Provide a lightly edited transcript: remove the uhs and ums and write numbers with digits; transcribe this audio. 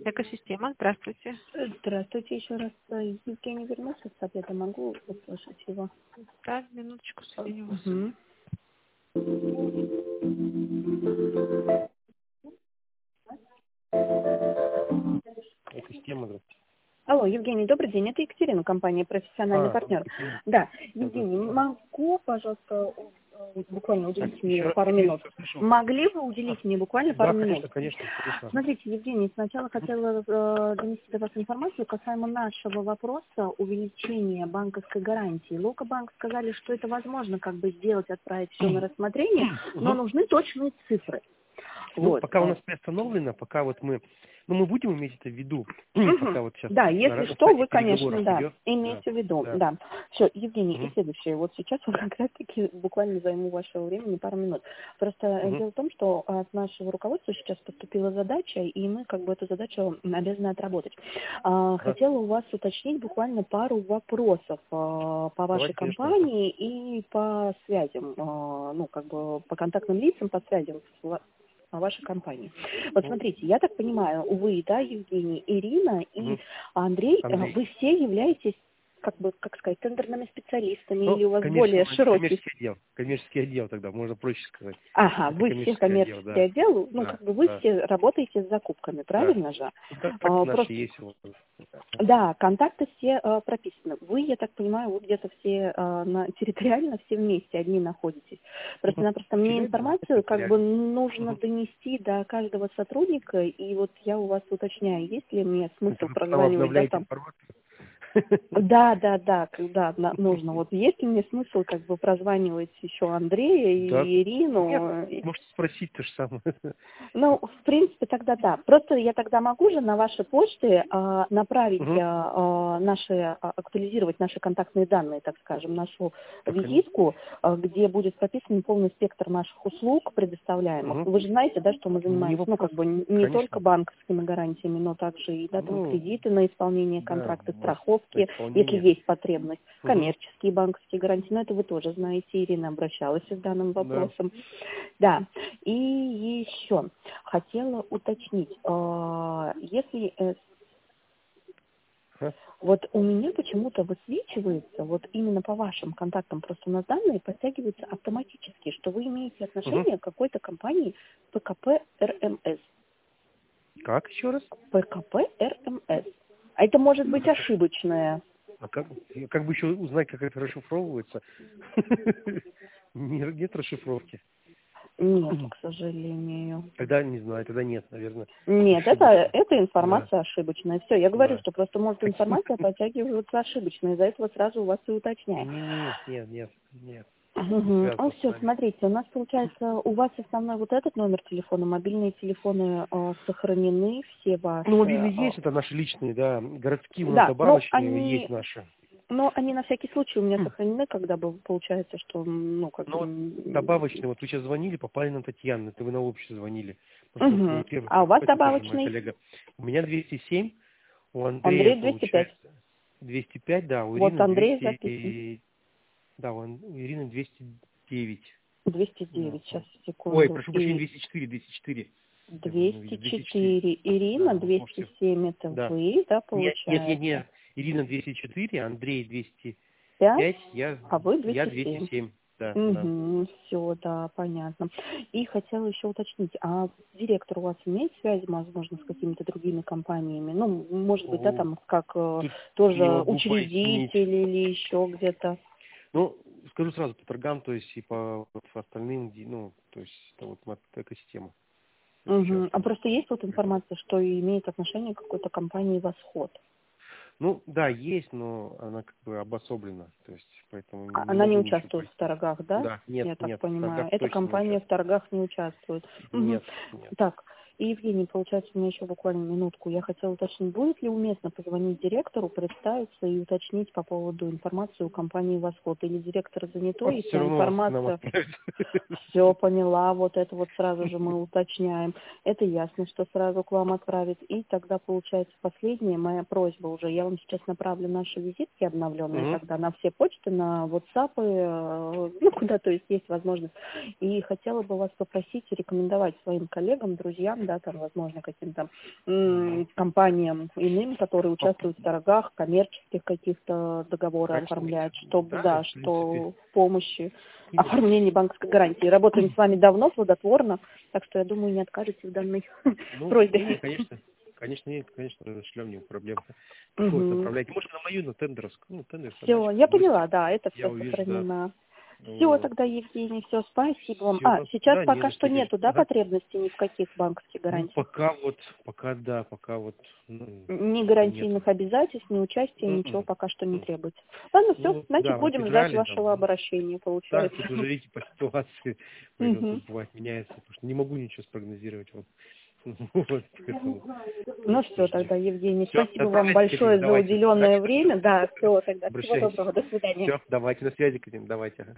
Экосистема, здравствуйте. Здравствуйте еще раз. Евгений вернулся с обеда. Могу услышать его? Да, минуточку, соединю вас. Угу. Экосистема, здравствуйте. Алло, Евгений, добрый день. Это Екатерина, компания «Профессиональный партнер». Да, Евгений, могу, пожалуйста, буквально уделить мне пару минут? Могли бы уделить мне буквально пару минут? Да, конечно. Смотрите, Евгений, сначала хотела донести до вас информацию касаемо нашего вопроса увеличения банковской гарантии. Локобанк сказали, что это возможно как бы сделать, отправить все на рассмотрение, но нужны точные цифры. Ну, Вот. пока у нас приостановлено, пока вот мы будем иметь это в виду, пока вот сейчас. Да, если что, вы, конечно, идет. имейте в виду. Да. Все, Евгений, и следующее. Вот сейчас вот как раз-таки буквально займу вашего времени пару минут. Просто дело в том, что от нашего руководства сейчас поступила задача, и мы как бы эту задачу обязаны отработать. Хотела у вас уточнить буквально пару вопросов по вашей компании и по связям, ну, как бы по контактным лицам, по связям с вашей компании. Вот смотрите, я так понимаю, вы, да, Евгений, Ирина и Андрей, вы все являетесь, как бы, как сказать, тендерными специалистами, или у вас более широкий... Коммерческий отдел тогда, можно проще сказать. Ага, вы все коммерческий отдел, ну, как бы вы все работаете с закупками, правильно же? Наши есть. Да, контакты все прописаны. Вы, я так понимаю, вы где-то все территориально все вместе, одни находитесь. Просто-напросто мне информацию как бы нужно донести до каждого сотрудника, и вот я у вас уточняю, есть ли мне смысл прозванивать, да, там... Да, нужно. Вот есть ли мне смысл как бы прозванивать еще Андрея и Ирину? Нет, можете спросить то же самое. Ну, в принципе, тогда да. Просто я тогда могу же на ваши почты направить актуализировать наши контактные данные, так скажем, нашу визитку, где будет прописан полный спектр наших услуг предоставляемых. Вы же знаете, да, что мы занимаемся, ну, как бы не только банковскими гарантиями, но также и там кредиты на исполнение контракта, страховки, если есть потребность, коммерческие банковские гарантии. Но это вы тоже знаете, Ирина обращалась с данным вопросом. Да. И еще хотела уточнить, если вот у меня почему-то высвечивается, вот именно по вашим контактам, просто у нас данные подтягиваются автоматически, что вы имеете отношение к какой-то компании ПКП РМС. Как еще раз? ПКП РМС. А это может быть ошибочное. А как бы еще узнать, как это расшифровывается? Нет расшифровки. Нет, к сожалению. Тогда не знаю, тогда нет, наверное. Нет, это информация ошибочная. Все, я говорю, что просто может информация подтягиваться ошибочно, из-за этого сразу у вас и уточняю. Нет. Ну все, смотрите, у нас получается, у вас основной вот этот номер телефона, мобильные телефоны сохранены, все ваши. Ну, мобильные есть, это наши личные, да, городские, у нас добавочные есть наши. Но они на всякий случай у меня сохранены, когда бы получается, что, ну, как бы... Добавочные, вот вы сейчас звонили, попали на Татьяну, это вы на общее звонили. А у вас добавочный? У меня 207, у Андрея 205. 205, да, у вот Ирины Андрей 200... записан. Да, у Ирины 209. 209, сейчас, секунду. Ой, прошу прощения, 204. 204. Ирина, 207, это вы, да, получается? Нет. Ирина 204, Андрей 205, я 207. Да. Все, да, понятно. И хотела еще уточнить, а директор у вас имеет связи, возможно, с какими-то другими компаниями? Ну, может быть, да, там, как тоже учредитель или еще где-то? Ну, скажу сразу по торгам, то есть и по остальным, ну, то есть это вот экосистема. А просто есть вот информация, что имеет отношение к какой-то компании «Восход»? Ну, да, есть, но она как бы обособлена, то есть поэтому... Она не участвует в торгах, да? Да, нет, я так понимаю. Эта компания в торгах не участвует. Нет. Так, и, Евгений, получается, у меня еще буквально минутку. Я хотела уточнить, будет ли уместно позвонить директору, представиться и уточнить по поводу информации у компании «Восход»? Или директор занятой, если информация... Все, поняла, вот это вот сразу же мы уточняем. Это ясно, что сразу к вам отправить. И тогда, получается, последняя моя просьба уже. Я вам сейчас направлю наши визитки обновленные тогда на все почты, на WhatsApp, куда, то есть возможность. И хотела бы вас попросить рекомендовать своим коллегам, друзьям, да, там, возможно, каким-то компаниям иным, которые участвуют в торгах, коммерческих каких-то договорах Конечно. оформлять, чтобы, Да, да, в что принципе. в помощи Именно. оформления банковской гарантии. Работаем с вами давно, плодотворно, так что я думаю, не откажете в данной Ну, просьбе. не, конечно. Конечно, нет, конечно, разошлем, не проблем. Вот, Угу. направляйте. Может, на мою, на тендеровскую, ну, тендер Все, подачку, я бросьте. поняла, да, это Я все увижу, да. сохранено. Все, Вот. тогда, Евгений, все, спасибо вам. Все. Сейчас Да, не пока за что что, Ирина. нету, да, Ага. потребности ни в каких банковских Ну, гарантиях? пока вот, ну, Ни нету. гарантийных обязательств, ни участия, ничего М-м. пока что не требуется. Ладно, все, Ну, значит, да, вот будем ждать отыграли вашего там. обращения, Да, получается. тут уже видите по ситуации, поэтому Мгм. тут бывает меняется, потому что не могу ничего спрогнозировать. Вот. Вот, поэтому Ну так что все, ждем. тогда, Евгений, Все, спасибо вам отправляйте, Катерина, большое за давайте. Да, уделенное не за что. время. Да, все, тогда всего Обращайтесь. доброго, до свидания. Все, давайте на связи, Катерина, давайте. Ага.